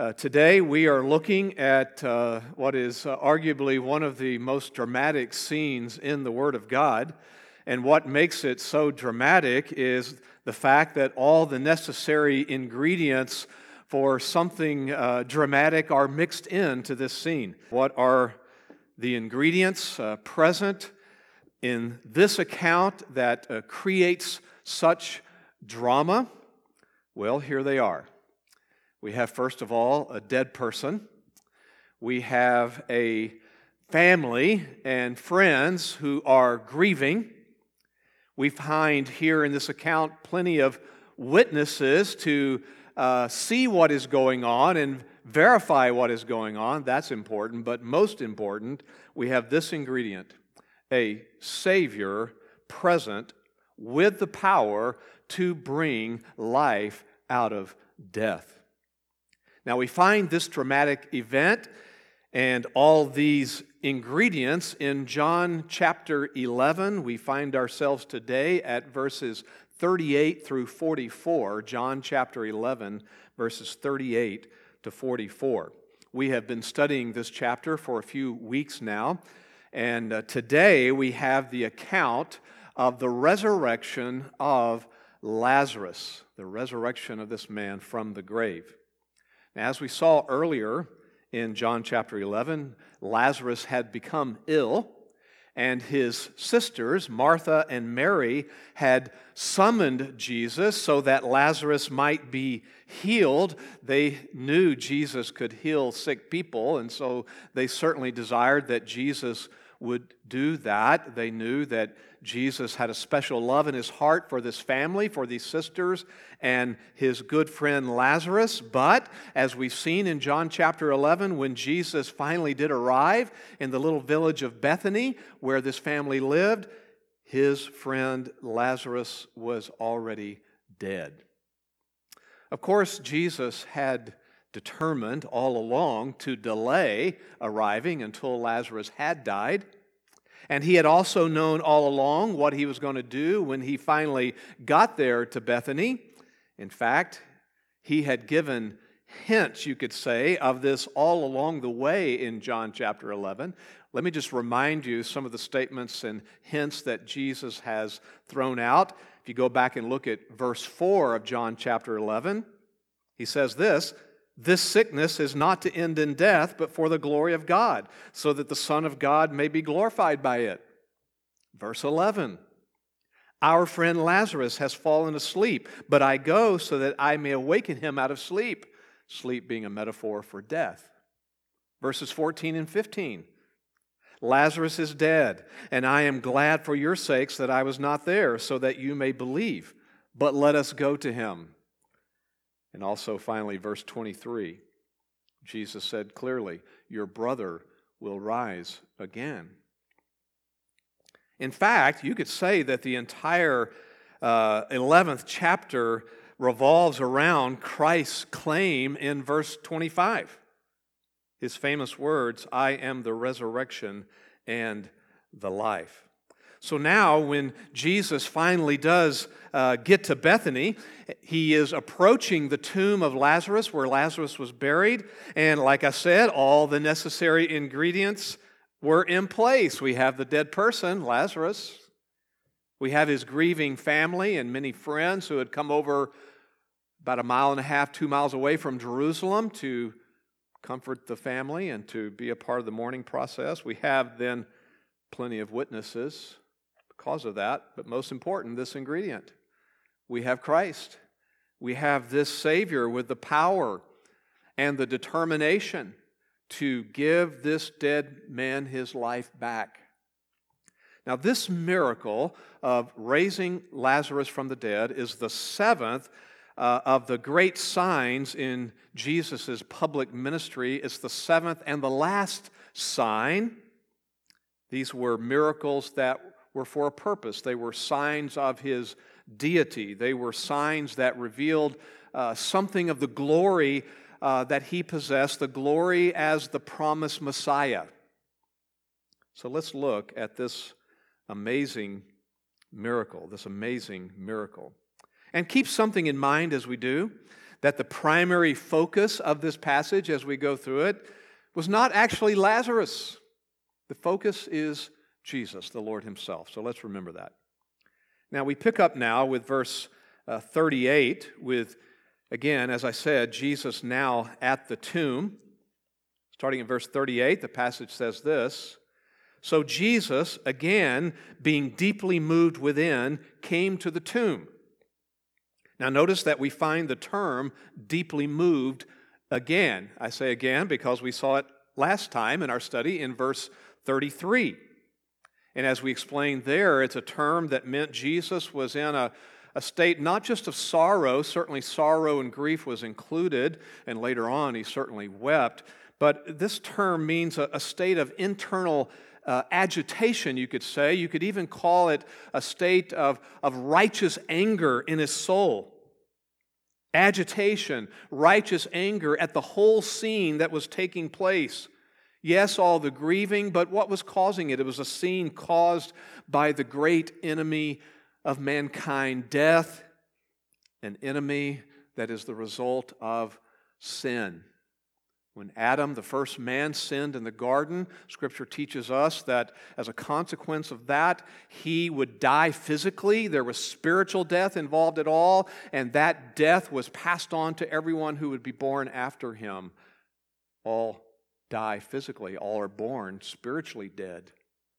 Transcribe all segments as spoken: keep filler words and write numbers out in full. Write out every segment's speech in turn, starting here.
Uh, today we are looking at uh, what is uh, arguably one of the most dramatic scenes in the Word of God. And what makes it so dramatic is the fact that all the necessary ingredients for something uh, dramatic are mixed into this scene. What are the ingredients uh, present in this account that uh, creates such drama? Well, here they are. We have, first of all, a dead person. We have a family and friends who are grieving. We find here in this account plenty of witnesses to uh, see what is going on and verify what is going on. That's important, but most important, we have this ingredient: a Savior present with the power to bring life out of death. Now, we find this dramatic event and all these ingredients in John chapter eleven. We find ourselves today at verses thirty-eight through forty-four. John chapter eleven, verses thirty-eight to forty-four. We have been studying this chapter for a few weeks now, and uh, today we have the account of the resurrection of Lazarus, the resurrection of this man from the grave. As we saw earlier in John chapter eleven, Lazarus had become ill, and his sisters, Martha and Mary, had summoned Jesus so that Lazarus might be healed. They knew Jesus could heal sick people, and so they certainly desired that Jesus would do that. They knew that Jesus had a special love in his heart for this family, for these sisters, and his good friend Lazarus. But as we've seen in John chapter eleven, when Jesus finally did arrive in the little village of Bethany where this family lived, his friend Lazarus was already dead. Of course, Jesus had determined all along to delay arriving until Lazarus had died. And he had also known all along what he was going to do when he finally got there to Bethany. In fact, he had given hints, you could say, of this all along the way in John chapter eleven. Let me just remind you some of the statements and hints that Jesus has thrown out. If you go back and look at verse four of John chapter eleven, he says this: "This sickness is not to end in death, but for the glory of God, so that the Son of God may be glorified by it." Verse eleven, "Our friend Lazarus has fallen asleep, but I go so that I may awaken him out of sleep." Sleep being a metaphor for death. Verses fourteen and fifteen, "Lazarus is dead, and I am glad for your sakes that I was not there, so that you may believe. But let us go to him." And also, finally, verse twenty-three, Jesus said clearly, "Your brother will rise again." In fact, you could say that the entire uh, eleventh chapter revolves around Christ's claim in verse twenty-five. His famous words, "I am the resurrection and the life." So now, when Jesus finally does uh, get to Bethany, he is approaching the tomb of Lazarus, where Lazarus was buried. And like I said, all the necessary ingredients were in place. We have the dead person, Lazarus. We have his grieving family and many friends who had come over about a mile and a half, two miles away from Jerusalem to comfort the family and to be a part of the mourning process. We have then plenty of witnesses because of that, but most important, this ingredient. We have Christ. We have this Savior with the power and the determination to give this dead man his life back. Now, this miracle of raising Lazarus from the dead is the seventh uh, of the great signs in Jesus' public ministry. It's the seventh and the last sign. These were miracles that were for a purpose. They were signs of his deity. They were signs that revealed uh, something of the glory uh, that he possessed, the glory as the promised Messiah. So let's look at this amazing miracle, this amazing miracle. And keep something in mind as we do, that the primary focus of this passage as we go through it was not actually Lazarus. The focus is Jesus, the Lord himself. So let's remember that. Now we pick up now with verse uh, thirty-eight with, again, as I said, Jesus now at the tomb. Starting in verse thirty-eight, the passage says this, "So Jesus, again, being deeply moved within, came to the tomb." Now notice that we find the term deeply moved again. I say again because we saw it last time in our study in verse thirty-three. And as we explained there, it's a term that meant Jesus was in a, a state not just of sorrow, certainly sorrow and grief was included, and later on he certainly wept, but this term means a, a state of internal uh, agitation, you could say. You could even call it a state of, of righteous anger in his soul. Agitation, righteous anger at the whole scene that was taking place. Yes, all the grieving, but what was causing it? It was a scene caused by the great enemy of mankind, death, an enemy that is the result of sin. When Adam, the first man, sinned in the garden, Scripture teaches us that as a consequence of that, he would die physically. There was spiritual death involved at all, and that death was passed on to everyone who would be born after him. All die physically, all are born spiritually dead.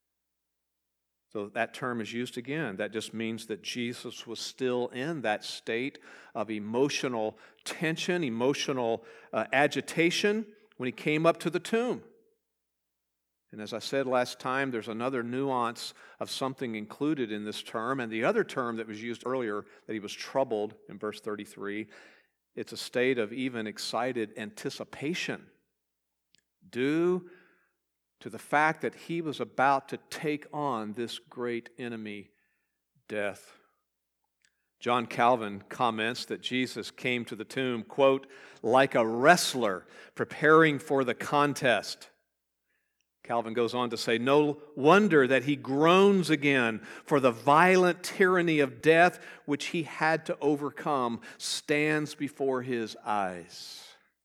So that term is used again. That just means that Jesus was still in that state of emotional tension, emotional uh, agitation when he came up to the tomb. And as I said last time, there's another nuance of something included in this term. And the other term that was used earlier, that he was troubled in verse thirty-three, it's a state of even excited anticipation due to the fact that he was about to take on this great enemy, death. John Calvin comments that Jesus came to the tomb, quote, like a wrestler preparing for the contest. Calvin goes on to say, no wonder that he groans again, for the violent tyranny of death which he had to overcome stands before his eyes.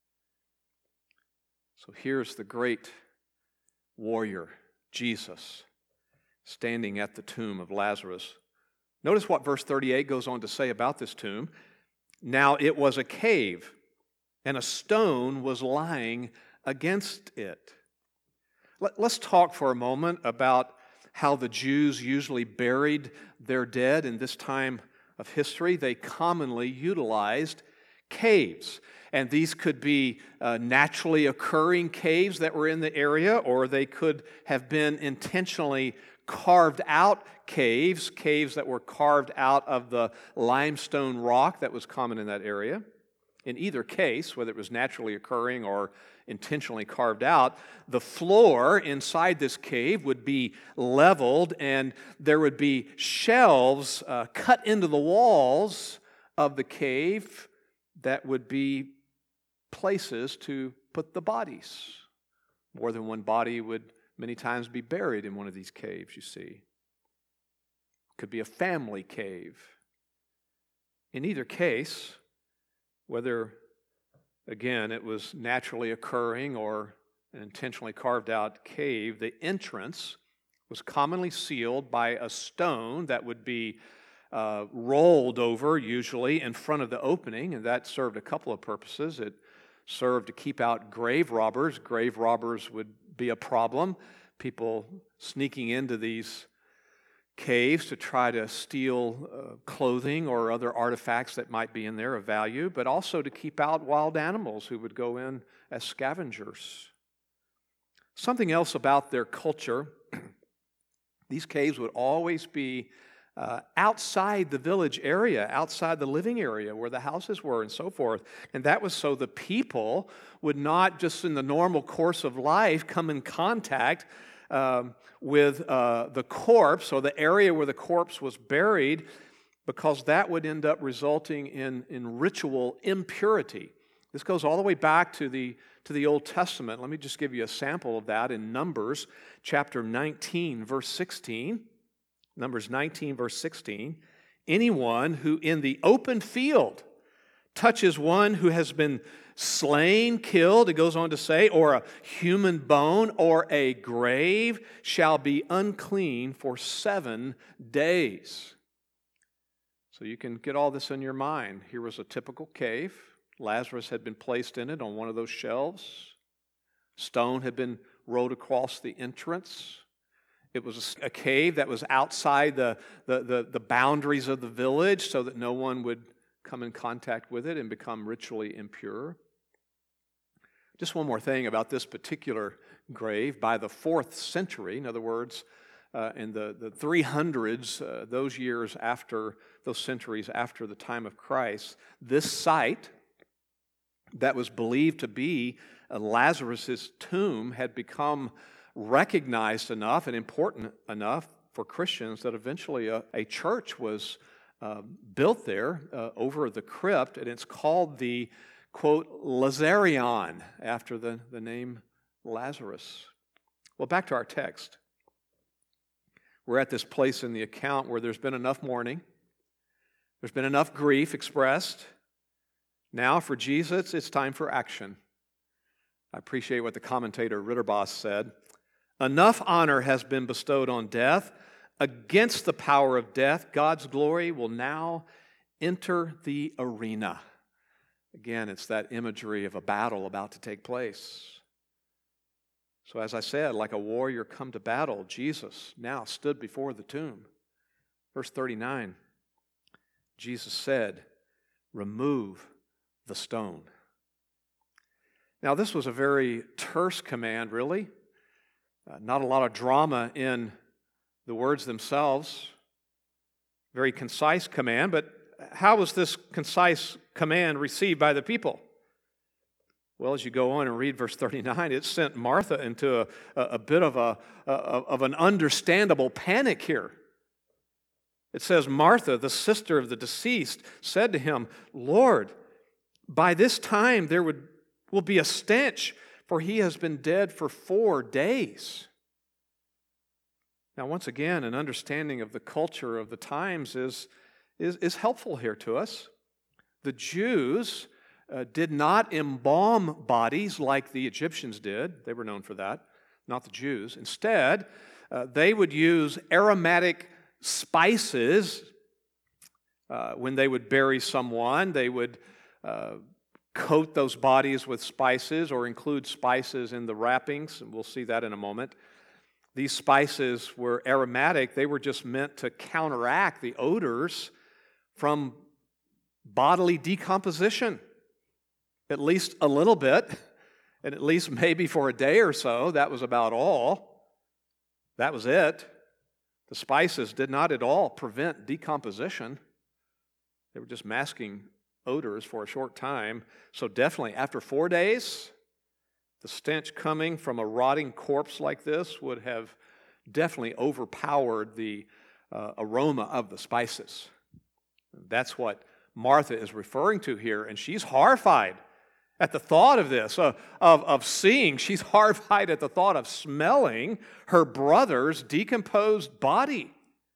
So here's the great warrior, Jesus, standing at the tomb of Lazarus. Notice what verse thirty-eight goes on to say about this tomb. Now it was a cave, and a stone was lying against it. Let's talk for a moment about how the Jews usually buried their dead in this time of history. They commonly utilized caves. And these could be uh, naturally occurring caves that were in the area, or they could have been intentionally carved out caves, caves that were carved out of the limestone rock that was common in that area. In either case, whether it was naturally occurring or intentionally carved out, the floor inside this cave would be leveled, and there would be shelves uh, cut into the walls of the cave that would be places to put the bodies. More than one body would many times be buried in one of these caves, you see. Could be a family cave. In either case, whether, again, it was naturally occurring or an intentionally carved out cave, the entrance was commonly sealed by a stone that would be uh, rolled over, usually, in front of the opening, and that served a couple of purposes. It served to keep out grave robbers. Grave robbers would be a problem. People sneaking into these caves to try to steal uh, clothing or other artifacts that might be in there of value, but also to keep out wild animals who would go in as scavengers. Something else about their culture, these caves would always be Uh, outside the village area, outside the living area where the houses were and so forth. And that was so the people would not just in the normal course of life come in contact um, with uh, the corpse or the area where the corpse was buried, because that would end up resulting in, in ritual impurity. This goes all the way back to the, to the Old Testament. Let me just give you a sample of that in Numbers chapter nineteen, verse sixteen. Numbers nineteen, verse sixteen, anyone who in the open field touches one who has been slain, killed, it goes on to say, or a human bone or a grave shall be unclean for seven days. So you can get all this in your mind. Here was a typical cave. Lazarus had been placed in it on one of those shelves. Stone had been rolled across the entrance. It was a cave that was outside the, the, the, the boundaries of the village so that no one would come in contact with it and become ritually impure. Just one more thing about this particular grave. By the fourth century, in other words, uh, in the, the three hundreds, uh, those years after, those centuries after the time of Christ, this site that was believed to be uh, Lazarus' tomb had become recognized enough and important enough for Christians that eventually a, a church was uh, built there uh, over the crypt, and it's called the, quote, Lazarion, after the, the name Lazarus. Well, back to our text. We're at this place in the account where there's been enough mourning, there's been enough grief expressed. Now for Jesus, it's time for action. I appreciate what the commentator Ritterboss said. Enough honor has been bestowed on death. Against the power of death, God's glory will now enter the arena. Again, it's that imagery of a battle about to take place. So as I said, like a warrior come to battle, Jesus now stood before the tomb. Verse thirty-nine, Jesus said, "Remove the stone." Now this was a very terse command, really. Uh, not a lot of drama in the words themselves. Very concise command, but how was this concise command received by the people? Well, as you go on and read verse thirty-nine, it sent Martha into a, a, a bit of, a, a, of an understandable panic here. It says, Martha, the sister of the deceased, said to him, "Lord, by this time there would, will be a stench, for he has been dead for four days." Now, once again, an understanding of the culture of the times is, is, is helpful here to us. The Jews uh, did not embalm bodies like the Egyptians did. They were known for that, not the Jews. Instead, uh, they would use aromatic spices uh, when they would bury someone. They would uh, coat those bodies with spices or include spices in the wrappings, and we'll see that in a moment. These spices were aromatic. They were just meant to counteract the odors from bodily decomposition, at least a little bit, and at least maybe for a day or so. That was about all. That was it. The spices did not at all prevent decomposition. They were just masking odors for a short time. So definitely after four days, the stench coming from a rotting corpse like this would have definitely overpowered the uh, aroma of the spices. That's what Martha is referring to here, and she's horrified at the thought of this, uh, of, of seeing. She's horrified at the thought of smelling her brother's decomposed body.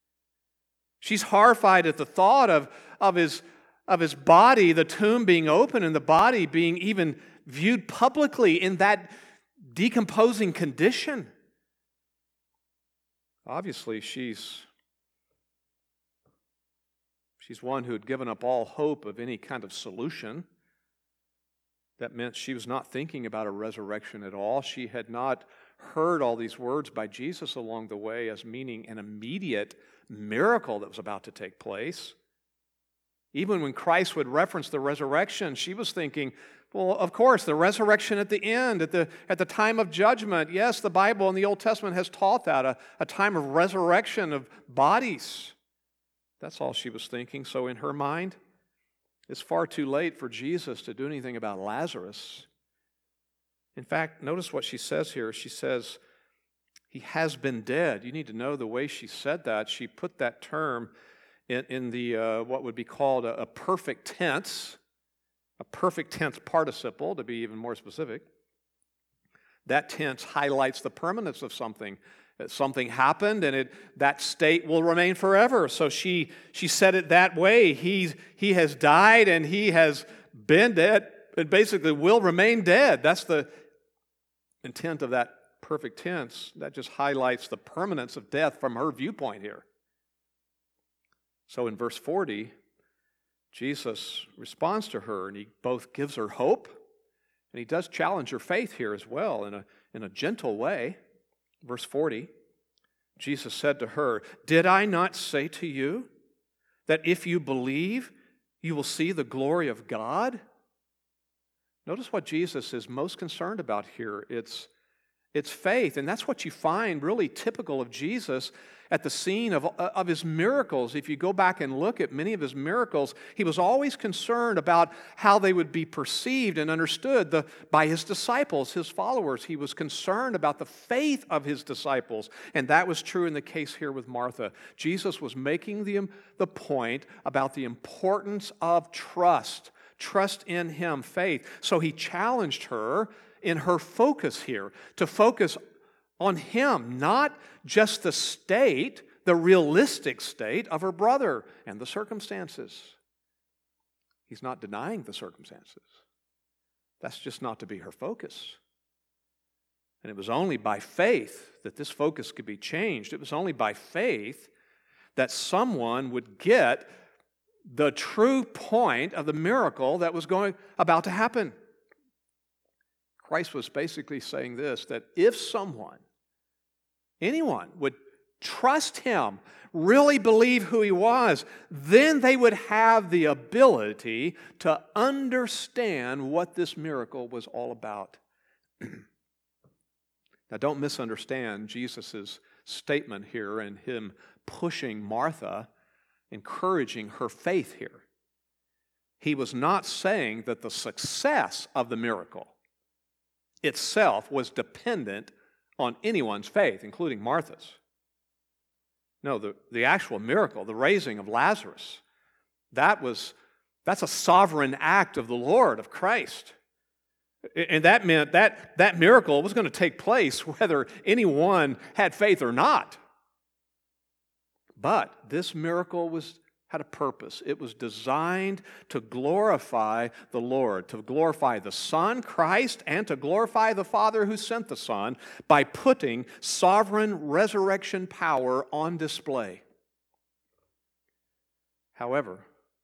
She's horrified at the thought of, of, his, of his body, the tomb being open, and the body being even viewed publicly in that decomposing condition. Obviously, she's, she's one who had given up all hope of any kind of solution. That meant she was not thinking about a resurrection at all. She had not heard all these words by Jesus along the way as meaning an immediate miracle that was about to take place. Even when Christ would reference the resurrection, she was thinking, well, of course, the resurrection at the end, at the, at the time of judgment. Yes, the Bible in the Old Testament has taught that, a, a time of resurrection of bodies. That's all she was thinking. So in her mind, it's far too late for Jesus to do anything about Lazarus. In fact, notice what she says here. She says, he has been dead. You need to know the way she said that. She put that term in, in the uh, what would be called a, a perfect tense, a perfect tense participle, to be even more specific. That tense highlights the permanence of something. That something happened, and it that state will remain forever. So she she said it that way. He he has died, and he has been dead and basically will remain dead. That's the intent of that perfect tense. That just highlights the permanence of death from her viewpoint here. So in verse forty, Jesus responds to her, and he both gives her hope, and he does challenge her faith here as well in a, in a gentle way. Verse forty, Jesus said to her, "Did I not say to you that if you believe, you will see the glory of God?" Notice what Jesus is most concerned about here. It's, it's faith, and that's what you find really typical of Jesus at the scene of, of his miracles. If you go back and look at many of his miracles, he was always concerned about how they would be perceived and understood the, by his disciples, his followers. He was concerned about the faith of his disciples, and that was true in the case here with Martha. Jesus was making the, the point about the importance of trust, trust in him, faith. So he challenged her in her focus here, to focus on him, not just the state, the realistic state of her brother and the circumstances. He's not denying the circumstances. That's just not to be her focus. And it was only by faith that this focus could be changed. It was only by faith that someone would get the true point of the miracle that was going about to happen. Christ was basically saying this, that if someone, anyone, would trust him, really believe who he was, then they would have the ability to understand what this miracle was all about. Now, don't misunderstand Jesus' statement here and him pushing Martha, encouraging her faith here. He was not saying that the success of the miracle itself was dependent on anyone's faith, including Martha's. No, the, the actual miracle, the raising of Lazarus, that was, that's a sovereign act of the Lord, of Christ. And that meant that that miracle was going to take place whether anyone had faith or not. But this miracle was had a purpose. It was designed to glorify the Lord, to glorify the Son, Christ, and to glorify the Father who sent the Son by putting sovereign resurrection power on display. However,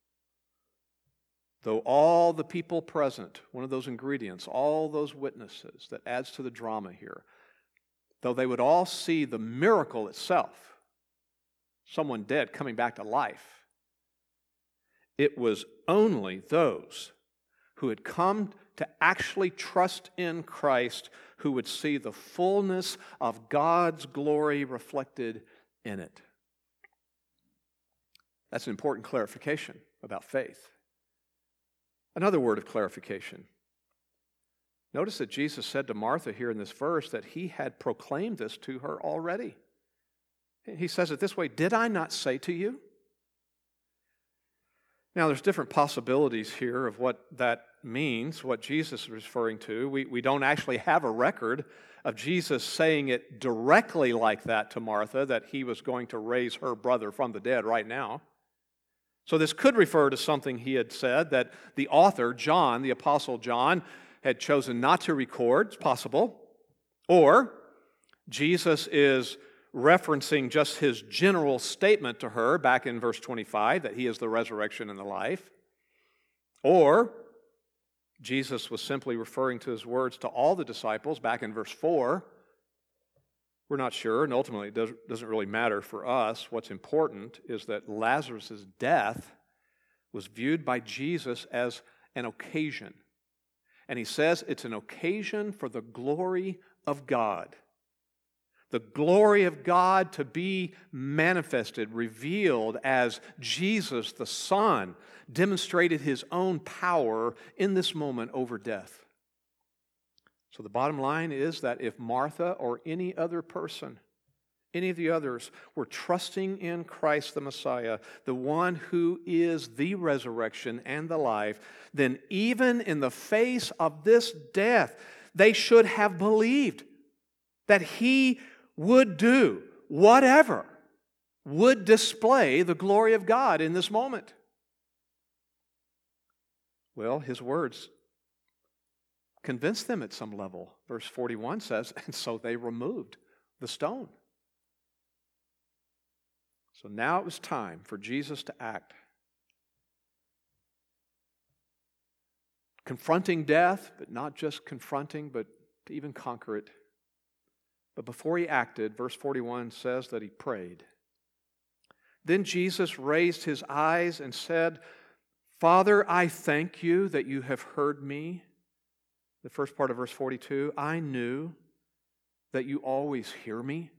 though all the people present, one of those ingredients, all those witnesses that adds to the drama here, though they would all see the miracle itself, someone dead coming back to life, it was only those who had come to actually trust in Christ who would see the fullness of God's glory reflected in it. That's an important clarification about faith. Another word of clarification. Notice that Jesus said to Martha here in this verse that he had proclaimed this to her already. He says it this way, "Did I not say to you?" Now, there's different possibilities here of what that means, what Jesus is referring to. We, we don't actually have a record of Jesus saying it directly like that to Martha, that he was going to raise her brother from the dead right now. So this could refer to something he had said that the author, John, the Apostle John, had chosen not to record. It's possible. Or Jesus is referencing just his general statement to her back in verse twenty-five, that he is the resurrection and the life. Or Jesus was simply referring to his words to all the disciples back in verse four. We're not sure, and ultimately it doesn't really matter for us. What's important is that Lazarus' death was viewed by Jesus as an occasion. And he says it's an occasion for the glory of God. The glory of God to be manifested, revealed as Jesus, the Son, demonstrated his own power in this moment over death. So the bottom line is that if Martha or any other person, any of the others, were trusting in Christ the Messiah, the one who is the resurrection and the life, then even in the face of this death, they should have believed that he would do whatever would display the glory of God in this moment. Well, his words convinced them at some level. Verse forty-one says, and so they removed the stone. So now it was time for Jesus to act. Confronting death, but not just confronting, but to even conquer it. But before he acted, verse forty-one says that he prayed. Then Jesus raised his eyes and said, Father, I thank you that you have heard me. The first part of verse forty-two, I knew that you always hear me.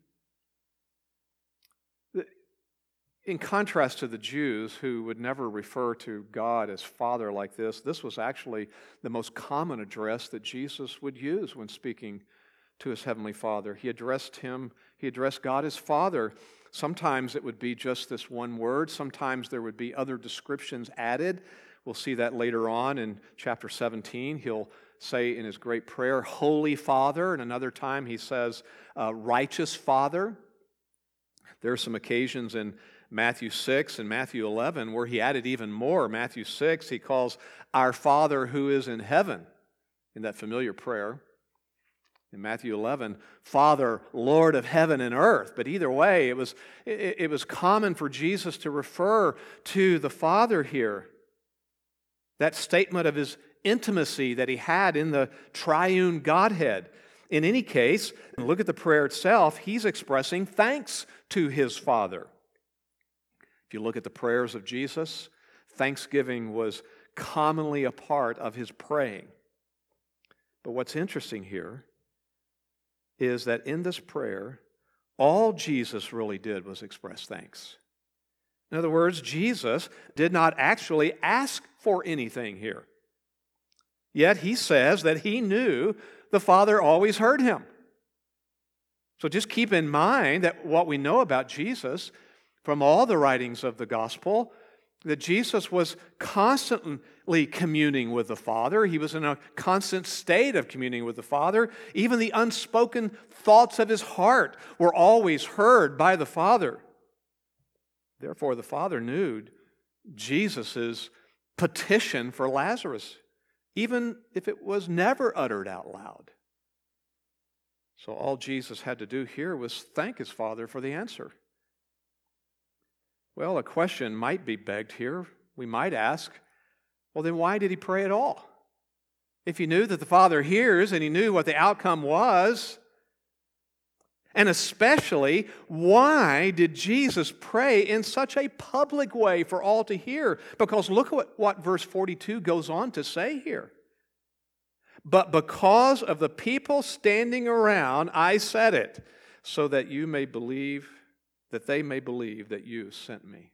In contrast to the Jews who would never refer to God as Father like this, this was actually the most common address that Jesus would use when speaking to his heavenly Father. He addressed him, he addressed God as Father. Sometimes it would be just this one word. Sometimes there would be other descriptions added. We'll see that later on in chapter seventeen. He'll say in his great prayer, Holy Father, and another time he says, uh, Righteous Father. There are some occasions in Matthew six and Matthew eleven where he added even more. Matthew six, he calls our Father who is in heaven in that familiar prayer. In Matthew eleven, Father, Lord of heaven and earth. But either way, it was, it, it was common for Jesus to refer to the Father here. That statement of his intimacy that he had in the triune Godhead. In any case, look at the prayer itself, he's expressing thanks to his Father. If you look at the prayers of Jesus, thanksgiving was commonly a part of his praying. But what's interesting here is that in this prayer, all Jesus really did was express thanks. In other words, Jesus did not actually ask for anything here. Yet he says that he knew the Father always heard him. So just keep in mind that what we know about Jesus from all the writings of the gospel, that Jesus was constantly communing with the Father. He was in a constant state of communing with the Father. Even the unspoken thoughts of his heart were always heard by the Father. Therefore, the Father knew Jesus' petition for Lazarus, even if it was never uttered out loud. So all Jesus had to do here was thank his Father for the answer. Well, a question might be begged here. We might ask, well, then why did he pray at all? If he knew that the Father hears and he knew what the outcome was, and especially, why did Jesus pray in such a public way for all to hear? Because look at what, what verse forty-two goes on to say here. But because of the people standing around, I said it, so that you may believe, that they may believe that you sent me.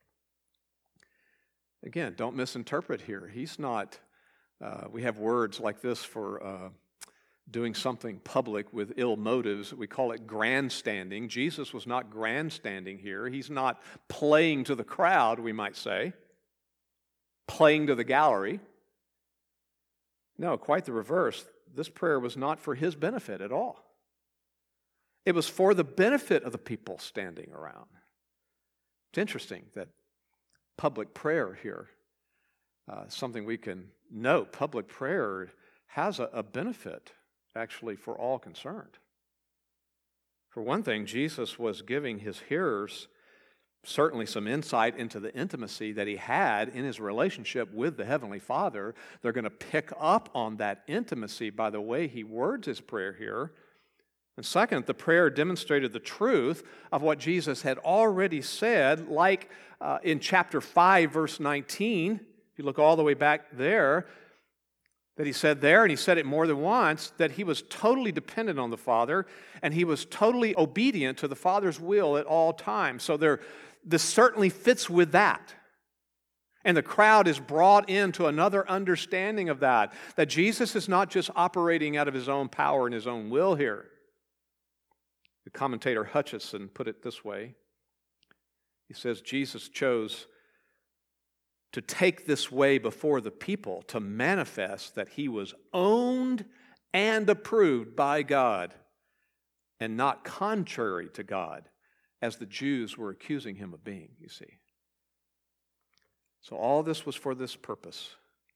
Again, don't misinterpret here. He's not, uh, we have words like this for uh, doing something public with ill motives. We call it grandstanding. Jesus was not grandstanding here. He's not playing to the crowd, we might say, playing to the gallery. No, quite the reverse. This prayer was not for his benefit at all. It was for the benefit of the people standing around. It's interesting that public prayer here, uh, something we can note, public prayer has a, a benefit actually for all concerned. For one thing, Jesus was giving his hearers certainly some insight into the intimacy that he had in his relationship with the Heavenly Father. They're going to pick up on that intimacy by the way he words his prayer here. And second, the prayer demonstrated the truth of what Jesus had already said, like uh, in chapter five, verse nineteen. If you look all the way back there, that he said there, and he said it more than once, that he was totally dependent on the Father, and he was totally obedient to the Father's will at all times. So there, this certainly fits with that. And the crowd is brought into another understanding of that, that Jesus is not just operating out of his own power and his own will here. The commentator Hutcheson put it this way. He says, Jesus chose to take this way before the people to manifest that he was owned and approved by God and not contrary to God, as the Jews were accusing him of being, you see. So all this was for this purpose.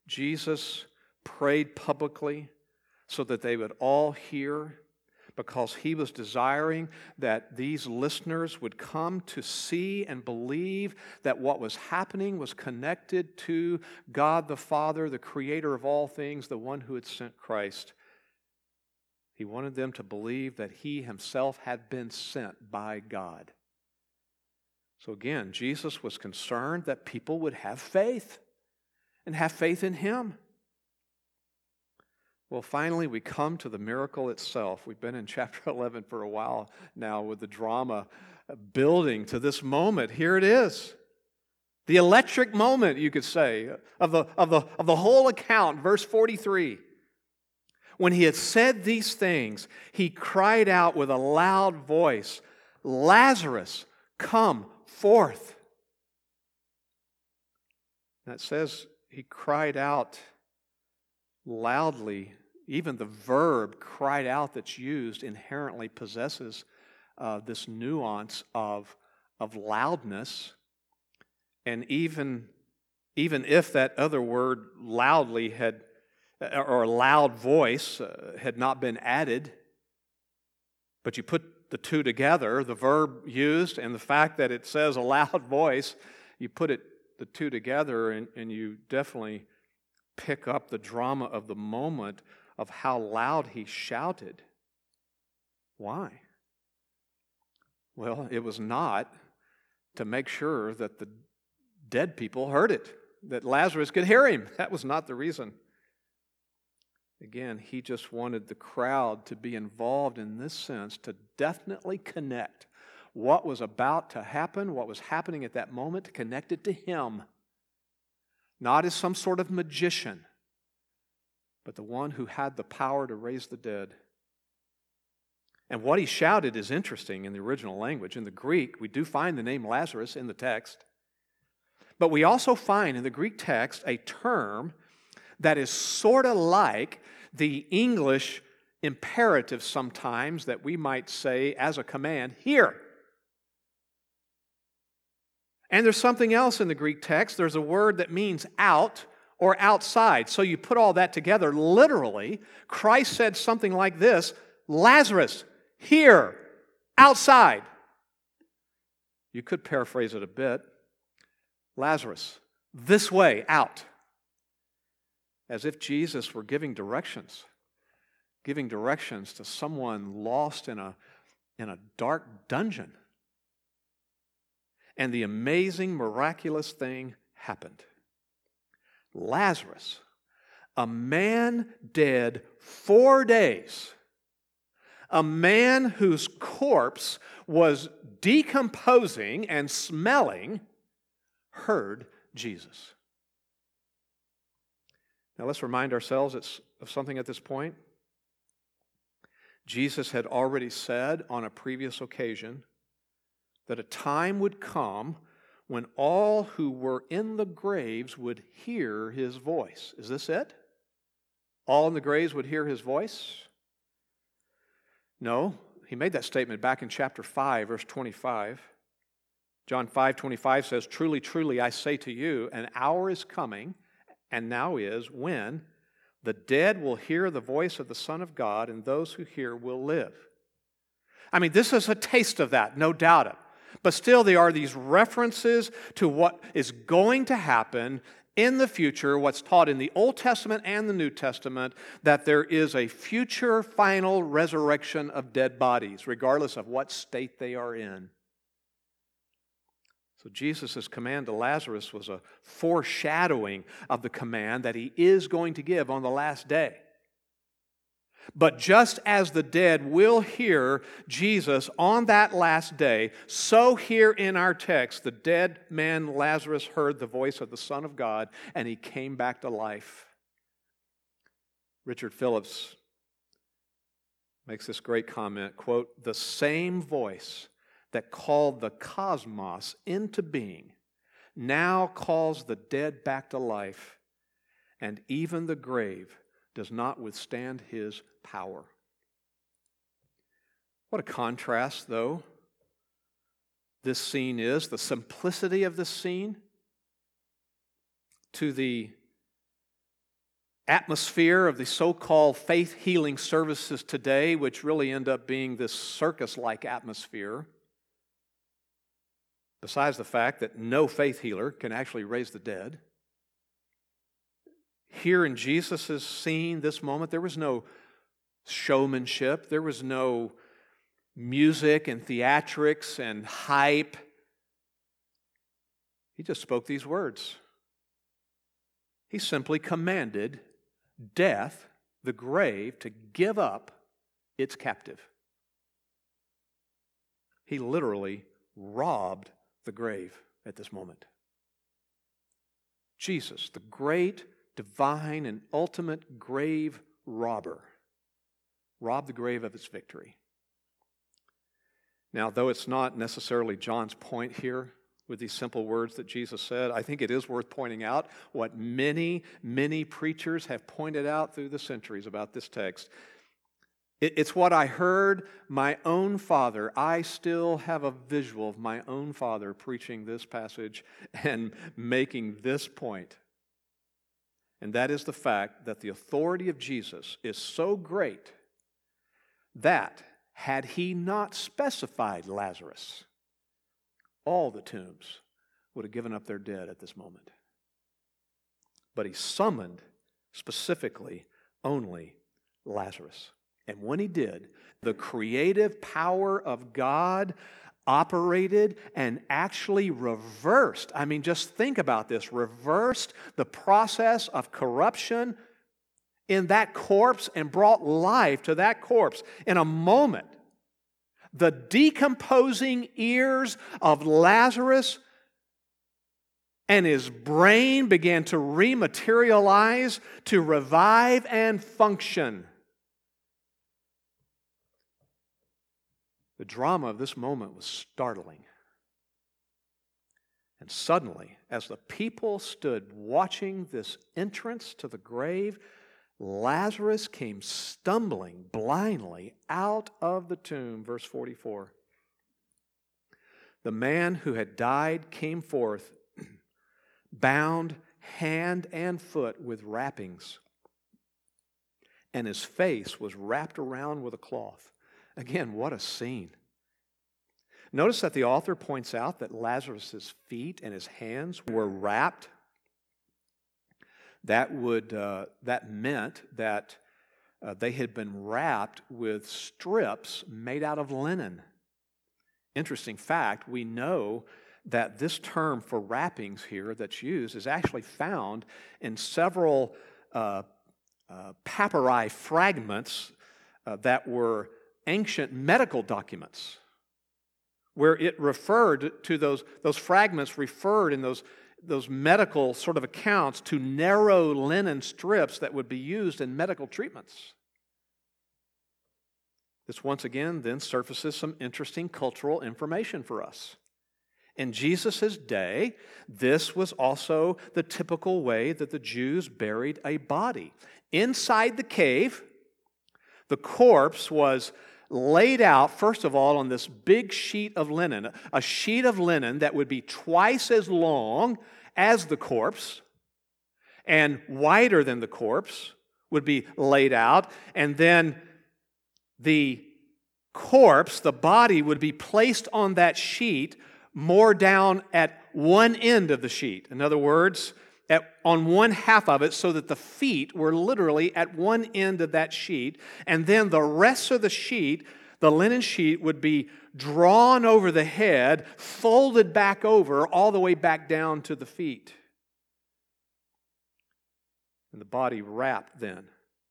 Jesus prayed publicly so that they would all hear, because he was desiring that these listeners would come to see and believe that what was happening was connected to God the Father, the creator of all things, the one who had sent Christ. He wanted them to believe that he himself had been sent by God. So again, Jesus was concerned that people would have faith and have faith in him. Well, finally, we come to the miracle itself. We've been in chapter eleven for a while now with the drama building to this moment. Here it is. The electric moment, you could say, of the, of the, of the whole account, verse forty-three. When he had said these things, he cried out with a loud voice, "Lazarus, come forth." And it says he cried out loudly. Even the verb cried out that's used inherently possesses uh, this nuance of, of loudness. And even, even if that other word loudly had, or loud voice uh, had not been added, but you put the two together, the verb used and the fact that it says a loud voice, you put it the two together and, and you definitely pick up the drama of the moment of how loud he shouted. Why? Well, it was not to make sure that the dead people heard it, that Lazarus could hear him. That was not the reason. Again, he just wanted the crowd to be involved in this sense, to definitely connect what was about to happen, what was happening at that moment, to connect it to him. Not as some sort of magician, but the one who had the power to raise the dead. And what he shouted is interesting in the original language. In the Greek, we do find the name Lazarus in the text. But we also find in the Greek text a term that is sort of like the English imperative sometimes that we might say as a command, "Here." And there's something else in the Greek text. There's a word that means out or outside. So you put all that together, literally, Christ said something like this, "Lazarus, here, outside." You could paraphrase it a bit. Lazarus, this way, out. As if Jesus were giving directions, giving directions to someone lost in a, in a dark dungeon. And the amazing, miraculous thing happened. Lazarus, a man dead four days, a man whose corpse was decomposing and smelling, heard Jesus. Now let's remind ourselves of something at this point. Jesus had already said on a previous occasion that a time would come when all who were in the graves would hear his voice. Is this it? All in the graves would hear his voice? No, he made that statement back in chapter five, verse twenty-five. John five twenty-five says, "Truly, truly, I say to you, an hour is coming, and now is, when the dead will hear the voice of the Son of God, and those who hear will live." I mean, this is a taste of that, no doubt. But still, there are these references to what is going to happen in the future, what's taught in the Old Testament and the New Testament, that there is a future final resurrection of dead bodies, regardless of what state they are in. So Jesus' command to Lazarus was a foreshadowing of the command that he is going to give on the last day. But just as the dead will hear Jesus on that last day, so here in our text, the dead man Lazarus heard the voice of the Son of God, and he came back to life. Richard Phillips makes this great comment, quote, "The same voice that called the cosmos into being now calls the dead back to life, and even the grave does not withstand his power." What a contrast, though, this scene is, the simplicity of this scene to the atmosphere of the so-called faith healing services today, which really end up being this circus-like atmosphere, besides the fact that no faith healer can actually raise the dead, here in Jesus' scene, this moment, there was no showmanship, there was no music and theatrics and hype. He just spoke these words. He simply commanded death, the grave, to give up its captive. He literally robbed the grave at this moment. Jesus, the great, divine, and ultimate grave robber, robbed the grave of its victory. Now, though it's not necessarily John's point here with these simple words that Jesus said, I think it is worth pointing out what many, many preachers have pointed out through the centuries about this text. It's what I heard my own father. I still have a visual of my own father preaching this passage and making this point. And that is the fact that the authority of Jesus is so great that had he not specified Lazarus, all the tombs would have given up their dead at this moment. But he summoned specifically only Lazarus. And when he did, the creative power of God operated and actually reversed. I mean, just think about this. Reversed the process of corruption in that corpse and brought life to that corpse in a moment. The decomposing ears of Lazarus and his brain began to rematerialize, to revive and function. The drama of this moment was startling. And suddenly, as the people stood watching this entrance to the grave, Lazarus came stumbling blindly out of the tomb. Verse forty-four. The man who had died came forth, bound hand and foot with wrappings, and his face was wrapped around with a cloth. Again, what a scene. Notice that the author points out that Lazarus' feet and his hands were wrapped. That would uh, that meant that uh, they had been wrapped with strips made out of linen. Interesting fact, we know that this term for wrappings here that's used is actually found in several uh, uh, papyri fragments uh, that were ancient medical documents, where it referred to those, those fragments referred in those, those medical sort of accounts to narrow linen strips that would be used in medical treatments. This once again then surfaces some interesting cultural information for us. In Jesus' day, this was also the typical way that the Jews buried a body. Inside the cave, the corpse was laid out, first of all, on this big sheet of linen, a sheet of linen that would be twice as long as the corpse and wider than the corpse would be laid out, and then the corpse, the body, would be placed on that sheet more down at one end of the sheet. In other words, at, on one half of it, so that the feet were literally at one end of that sheet, and then the rest of the sheet, the linen sheet, would be drawn over the head, folded back over, all the way back down to the feet. And the body wrapped then.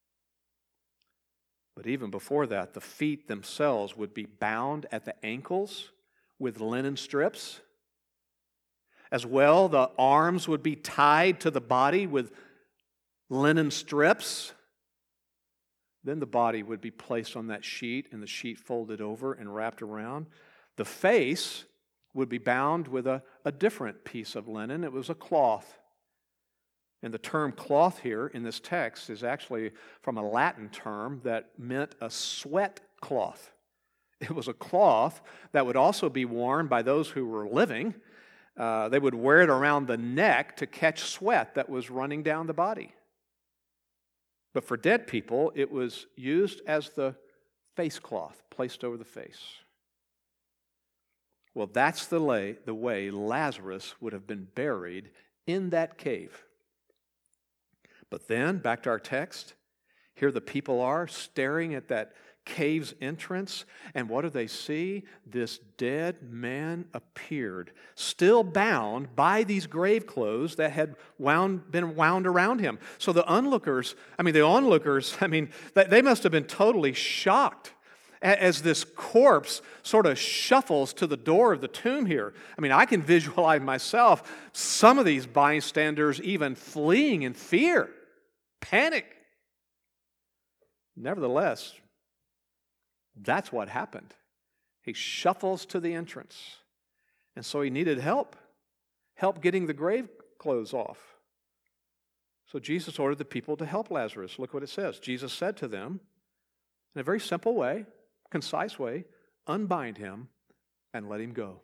But even before that, the feet themselves would be bound at the ankles with linen strips. As well, the arms would be tied to the body with linen strips. Then the body would be placed on that sheet and the sheet folded over and wrapped around. The face would be bound with a, a different piece of linen. It was a cloth. And the term cloth here in this text is actually from a Latin term that meant a sweat cloth. It was a cloth that would also be worn by those who were living. Uh, they would wear it around the neck to catch sweat that was running down the body. But for dead people, it was used as the face cloth placed over the face. Well, that's the, lay, the way Lazarus would have been buried in that cave. But then, back to our text, here the people are staring at that cave's entrance, and what do they see? This dead man appeared, still bound by these grave clothes that had wound, been wound around him. So the onlookers, I mean, the onlookers, I mean, they must have been totally shocked as this corpse sort of shuffles to the door of the tomb here. I mean, I can visualize myself, some of these bystanders even fleeing in fear, panic. Nevertheless, that's what happened. He shuffles to the entrance. And so he needed help, help getting the grave clothes off. So Jesus ordered the people to help Lazarus. Look what it says. Jesus said to them, in a very simple way, concise way, unbind him and let him go.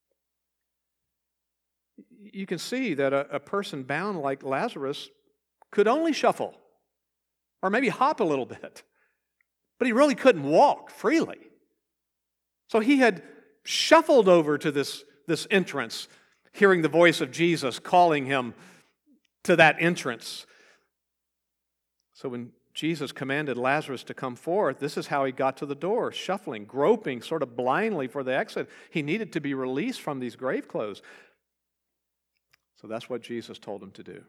You can see that a, a person bound like Lazarus could only shuffle or maybe hop a little bit, but he really couldn't walk freely. So he had shuffled over to this, this entrance, hearing the voice of Jesus calling him to that entrance. So when Jesus commanded Lazarus to come forth, this is how he got to the door, shuffling, groping, sort of blindly for the exit. He needed to be released from these grave clothes. So that's what Jesus told him to do.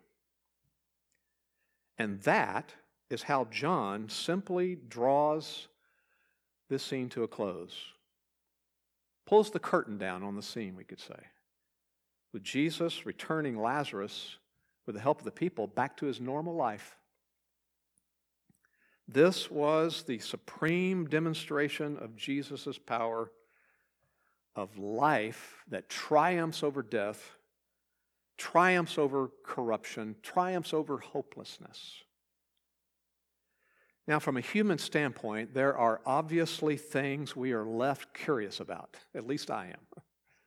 And that is how John simply draws this scene to a close. Pulls the curtain down on the scene, we could say. With Jesus returning Lazarus, with the help of the people, back to his normal life. This was the supreme demonstration of Jesus' power of life that triumphs over death, triumphs over corruption, triumphs over hopelessness. Now, from a human standpoint, there are obviously things we are left curious about. At least I am.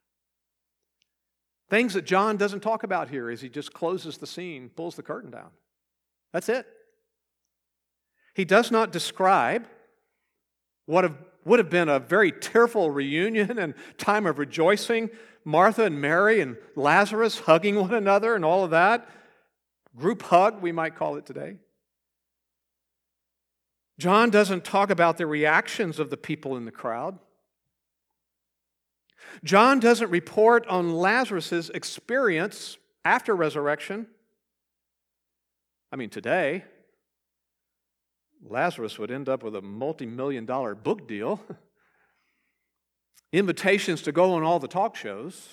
Things that John doesn't talk about here as he just closes the scene, pulls the curtain down. That's it. He does not describe what would have been a very tearful reunion and time of rejoicing. Martha and Mary and Lazarus hugging one another and all of that. Group hug, we might call it today. John doesn't talk about the reactions of the people in the crowd. John doesn't report on Lazarus' experience after resurrection. I mean, today, Lazarus would end up with a multi-million dollar book deal, invitations to go on all the talk shows.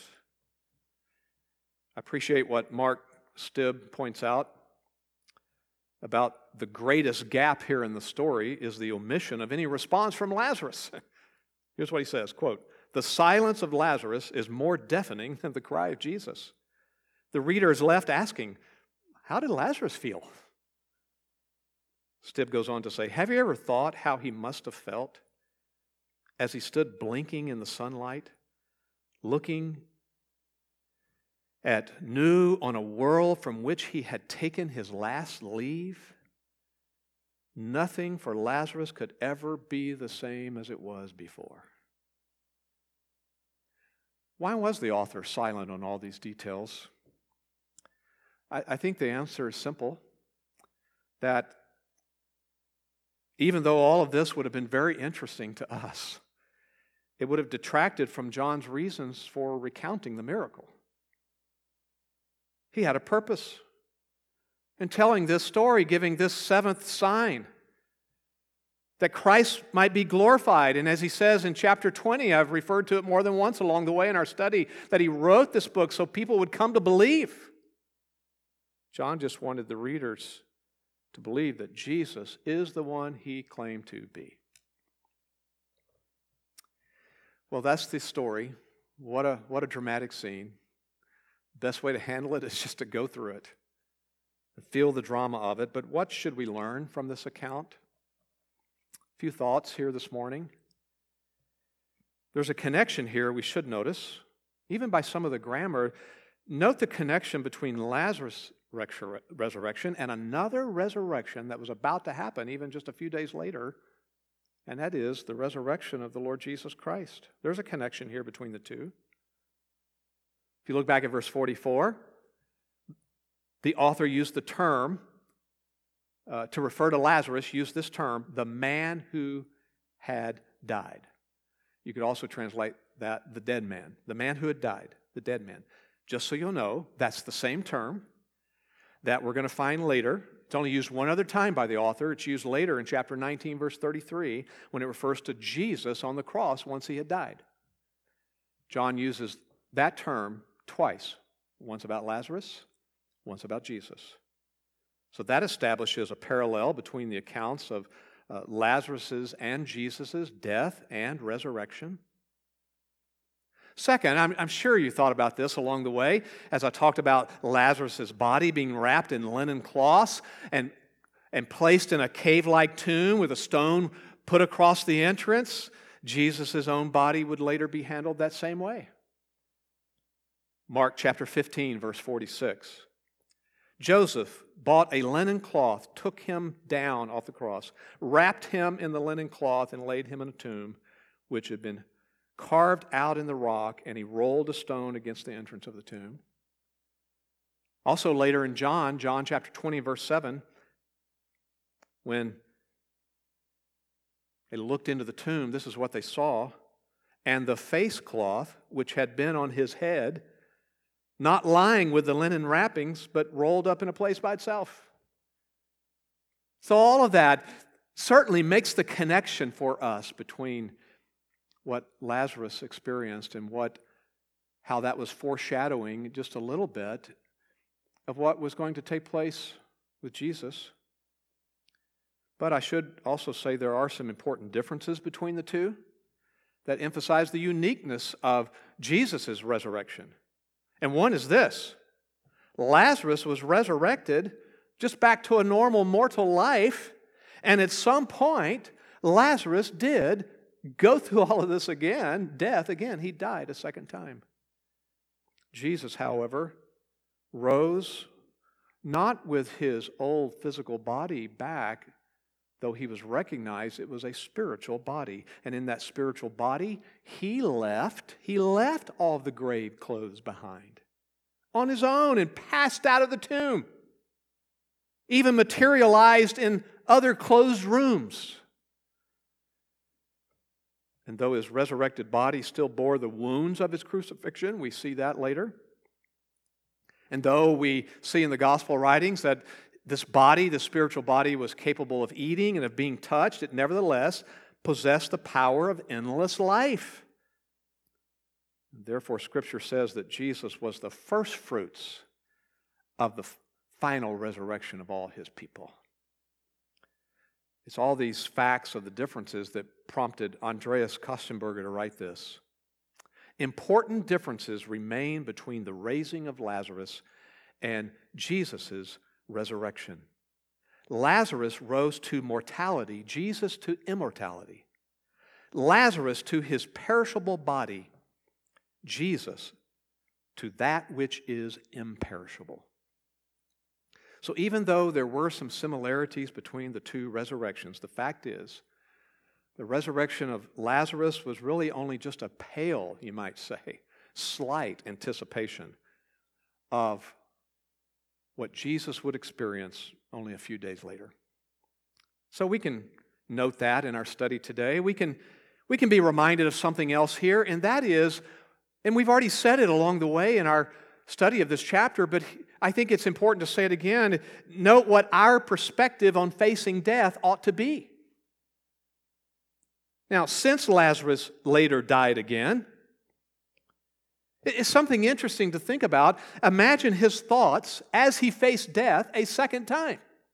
I appreciate what Mark Stibb points out about the greatest gap here in the story is the omission of any response from Lazarus. Here's what he says, quote, "The silence of Lazarus is more deafening than the cry of Jesus. The reader is left asking, how did Lazarus feel?" Stibb goes on to say, have you ever thought how he must have felt as he stood blinking in the sunlight, looking at new on a world from which he had taken his last leave? Nothing for Lazarus could ever be the same as it was before. Why was the author silent on all these details? I, I think the answer is simple, that even though all of this would have been very interesting to us, it would have detracted from John's reasons for recounting the miracle. He had a purpose in telling this story, giving this seventh sign, that Christ might be glorified. And as he says in chapter twenty, I've referred to it more than once along the way in our study, that he wrote this book so people would come to believe. John just wanted the readers to believe that Jesus is the one he claimed to be. Well, that's the story. What a, what a dramatic scene. Best way to handle it is just to go through it and feel the drama of it. But what should we learn from this account? A few thoughts here this morning. There's a connection here we should notice, even by some of the grammar. Note the connection between Lazarus resurrection and another resurrection that was about to happen even just a few days later, and that is the resurrection of the Lord Jesus Christ. There's a connection here between the two. If you look back at verse forty-four, the author used the term, uh, to refer to Lazarus, used this term, the man who had died. You could also translate that, the dead man, the man who had died, the dead man. Just so you'll know, that's the same term that we're going to find later. It's only used one other time by the author. It's used later in chapter nineteen, verse thirty-three, when it refers to Jesus on the cross once he had died. John uses that term twice, once about Lazarus, once about Jesus. So that establishes a parallel between the accounts of uh, Lazarus's and Jesus's death and resurrection. Second, I'm, I'm sure you thought about this along the way as I talked about Lazarus' body being wrapped in linen cloths and, and placed in a cave-like tomb with a stone put across the entrance. Jesus' own body would later be handled that same way. Mark chapter fifteen, verse forty-six. Joseph bought a linen cloth, took him down off the cross, wrapped him in the linen cloth, and laid him in a tomb which had been carved out in the rock, and he rolled a stone against the entrance of the tomb. Also later in John, John chapter twenty, verse seven, when they looked into the tomb, this is what they saw, and the face cloth which had been on his head, not lying with the linen wrappings, but rolled up in a place by itself. So all of that certainly makes the connection for us between what Lazarus experienced and what, how that was foreshadowing just a little bit of what was going to take place with Jesus. But I should also say there are some important differences between the two that emphasize the uniqueness of Jesus' resurrection. And one is this: Lazarus was resurrected just back to a normal mortal life, and at some point, Lazarus did go through all of this again, death again. He died a second time. Jesus, however, rose not with his old physical body back, though he was recognized it was a spiritual body. And in that spiritual body, he left, he left all the grave clothes behind on his own and passed out of the tomb, even materialized in other closed rooms. And though his resurrected body still bore the wounds of his crucifixion, we see that later. And though we see in the gospel writings that this body, the spiritual body, was capable of eating and of being touched, it nevertheless possessed the power of endless life. Therefore, Scripture says that Jesus was the first fruits of the final resurrection of all his people. It's all these facts of the differences that prompted Andreas Kostenberger to write this. Important differences remain between the raising of Lazarus and Jesus' resurrection. Lazarus rose to mortality, Jesus to immortality. Lazarus to his perishable body, Jesus to that which is imperishable. So even though there were some similarities between the two resurrections, the fact is, the resurrection of Lazarus was really only just a pale, you might say, slight anticipation of what Jesus would experience only a few days later. So we can note that in our study today. We can, we can be reminded of something else here, and that is, and we've already said it along the way in our study of this chapter, but I think it's important to say it again. Note what our perspective on facing death ought to be. Now, since Lazarus later died again, it's something interesting to think about. Imagine his thoughts as he faced death a second time.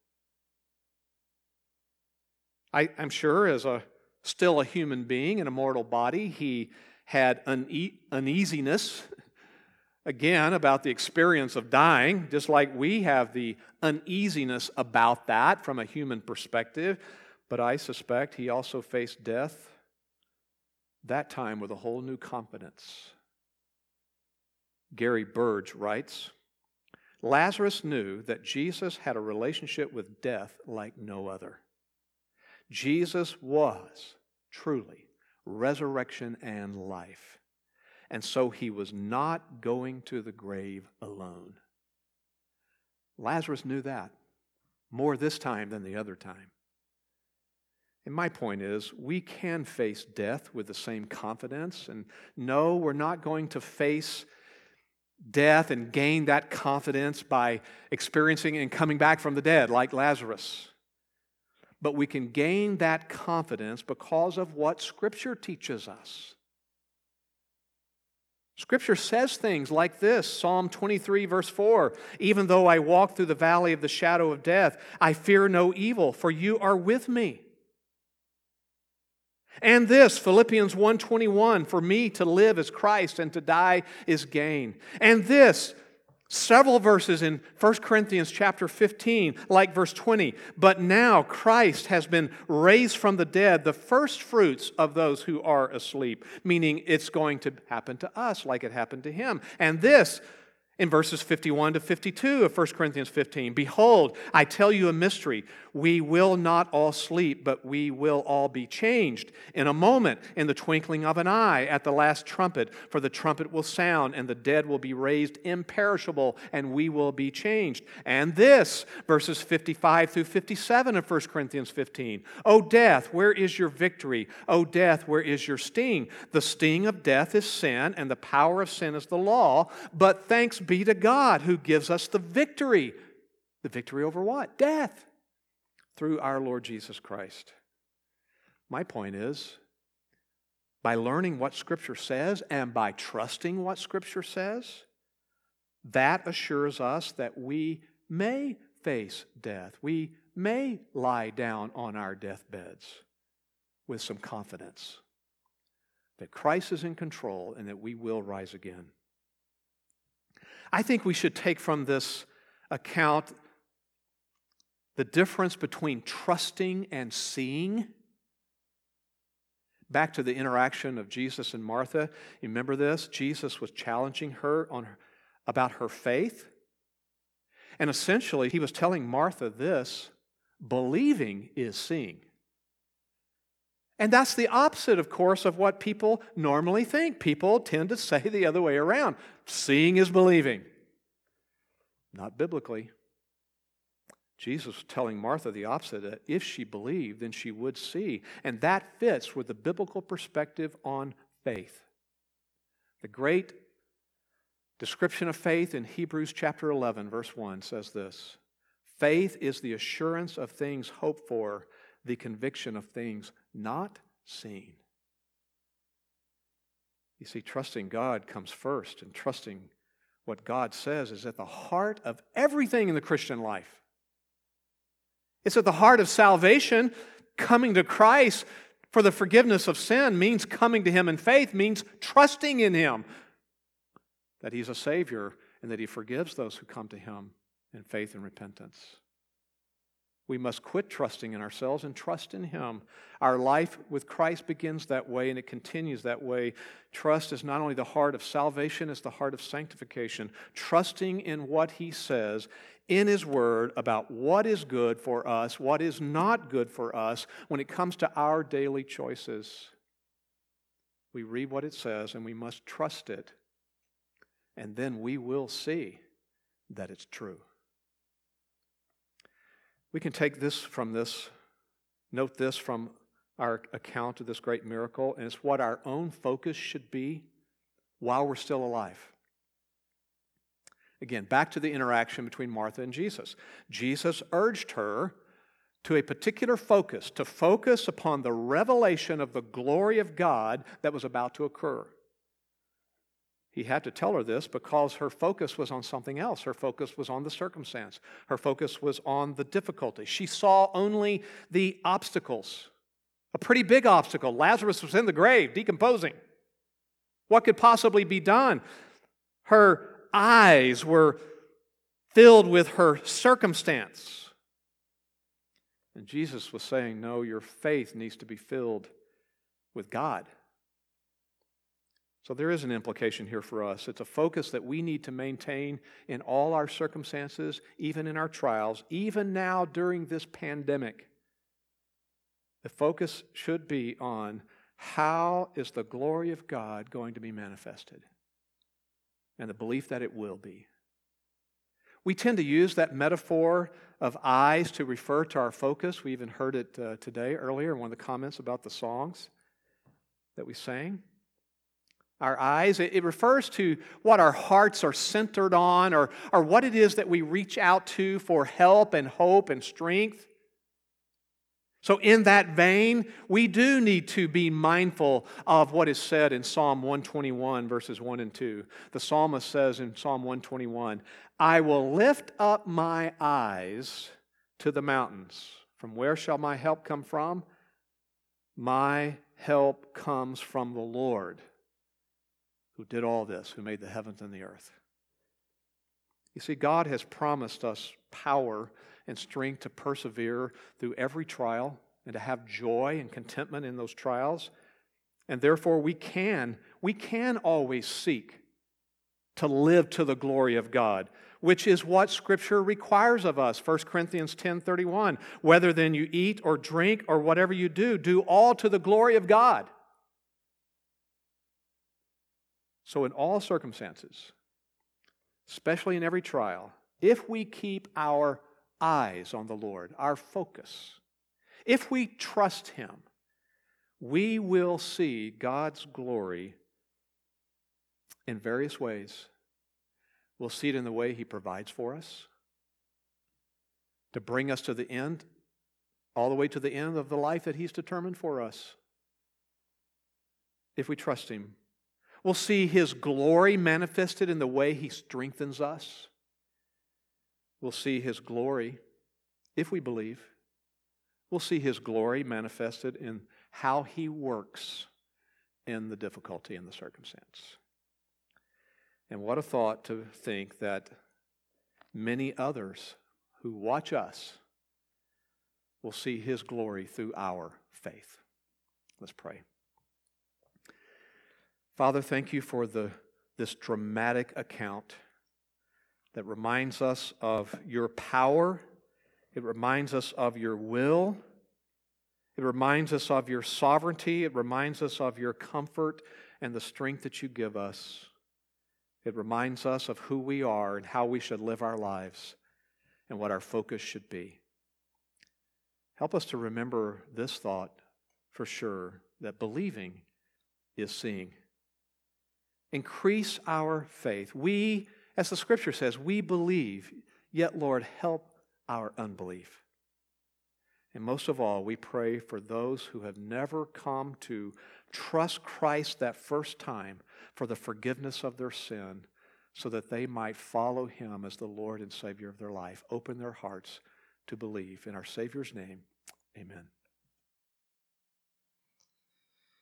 I, I'm sure as a still a human being in a mortal body, he had une- uneasiness, again, about the experience of dying, just like we have the uneasiness about that from a human perspective. But I suspect he also faced death that time with a whole new confidence. Gary Burge writes, Lazarus knew that Jesus had a relationship with death like no other. Jesus was truly resurrection and life. And so he was not going to the grave alone. Lazarus knew that more this time than the other time. And my point is, we can face death with the same confidence. And no, we're not going to face death and gain that confidence by experiencing and coming back from the dead like Lazarus. But we can gain that confidence because of what Scripture teaches us. Scripture says things like this, Psalm twenty-three, verse four, "Even though I walk through the valley of the shadow of death, I fear no evil, for you are with me." And this, Philippians one twenty-one, "For me to live is Christ and to die is gain." And this, several verses in First Corinthians chapter fifteen, like verse twenty, "But now Christ has been raised from the dead, the first fruits of those who are asleep," meaning it's going to happen to us like it happened to him. And this, in verses fifty-one to fifty-two of First Corinthians fifteen, "Behold, I tell you a mystery. We will not all sleep, but we will all be changed in a moment, in the twinkling of an eye, at the last trumpet. For the trumpet will sound, and the dead will be raised imperishable, and we will be changed." And this, verses fifty-five through fifty-seven of First Corinthians fifteen, "O death, where is your victory? O death, where is your sting? The sting of death is sin, and the power of sin is the law. But thanks be to God who gives us the victory." The victory over what? Death. Through our Lord Jesus Christ. My point is, by learning what Scripture says and by trusting what Scripture says, that assures us that we may face death. We may lie down on our deathbeds with some confidence that Christ is in control and that we will rise again. I think we should take from this account the difference between trusting and seeing. Back to the interaction of Jesus and Martha. You remember this? Jesus was challenging her on her, about her faith. And essentially, he was telling Martha this: believing is seeing. And that's the opposite, of course, of what people normally think. People tend to say the other way around. Seeing is believing. Not biblically. Jesus was telling Martha the opposite, that if she believed, then she would see. And that fits with the biblical perspective on faith. The great description of faith in Hebrews chapter eleven, verse one says this: "Faith is the assurance of things hoped for, the conviction of things not seen." You see, trusting God comes first, and trusting what God says is at the heart of everything in the Christian life. It's at the heart of salvation. Coming to Christ for the forgiveness of sin means coming to Him in faith, means trusting in Him, that He's a Savior and that He forgives those who come to Him in faith and repentance. We must quit trusting in ourselves and trust in Him. Our life with Christ begins that way, and it continues that way. Trust is not only the heart of salvation, it's the heart of sanctification. Trusting in what He says in His Word about what is good for us, what is not good for us when it comes to our daily choices. We read what it says, and we must trust it, and then we will see that it's true. We can take this from this, note this from our account of this great miracle, and it's what our own focus should be while we're still alive. Again, back to the interaction between Martha and Jesus. Jesus urged her to a particular focus, to focus upon the revelation of the glory of God that was about to occur. He had to tell her this because her focus was on something else. Her focus was on the circumstance. Her focus was on the difficulty. She saw only the obstacles. A pretty big obstacle. Lazarus was in the grave, decomposing. What could possibly be done? Her eyes were filled with her circumstance. And Jesus was saying, no, your faith needs to be filled with God. So there is an implication here for us. It's a focus that we need to maintain in all our circumstances, even in our trials, even now during this pandemic. The focus should be on how is the glory of God going to be manifested, and the belief that it will be. We tend to use that metaphor of eyes to refer to our focus. We even heard it uh, today earlier in one of the comments about the songs that we sang. Our eyes, it, it refers to what our hearts are centered on, or, or what it is that we reach out to for help and hope and strength. So in that vein, we do need to be mindful of what is said in Psalm one twenty-one, verses one and two. The psalmist says in Psalm one twenty-one, I will lift up my eyes to the mountains. From where shall my help come from? My help comes from the Lord, who did all this, who made the heavens and the earth. You see, God has promised us power and strength to persevere through every trial and to have joy and contentment in those trials. And therefore, we can, we can always seek to live to the glory of God, which is what Scripture requires of us. First Corinthians ten thirty-one, whether then you eat or drink or whatever you do, do all to the glory of God. So in all circumstances, especially in every trial, if we keep our eyes on the Lord, our focus, if we trust Him, we will see God's glory in various ways. We'll see it in the way He provides for us to bring us to the end, all the way to the end of the life that He's determined for us. If we trust Him, we'll see His glory manifested in the way He strengthens us. We'll see His glory, if we believe, we'll see His glory manifested in how He works in the difficulty and the circumstance. And what a thought to think that many others who watch us will see His glory through our faith. Let's pray. Father, thank You for the, this dramatic account that reminds us of Your power. It reminds us of Your will. It reminds us of Your sovereignty. It reminds us of Your comfort and the strength that You give us. It reminds us of who we are and how we should live our lives and what our focus should be. Help us to remember this thought for sure, that believing is seeing. Increase our faith. We, as the Scripture says, we believe, yet, Lord, help our unbelief. And most of all, we pray for those who have never come to trust Christ that first time for the forgiveness of their sin, so that they might follow Him as the Lord and Savior of their life. Open their hearts to believe. In our Savior's name, amen.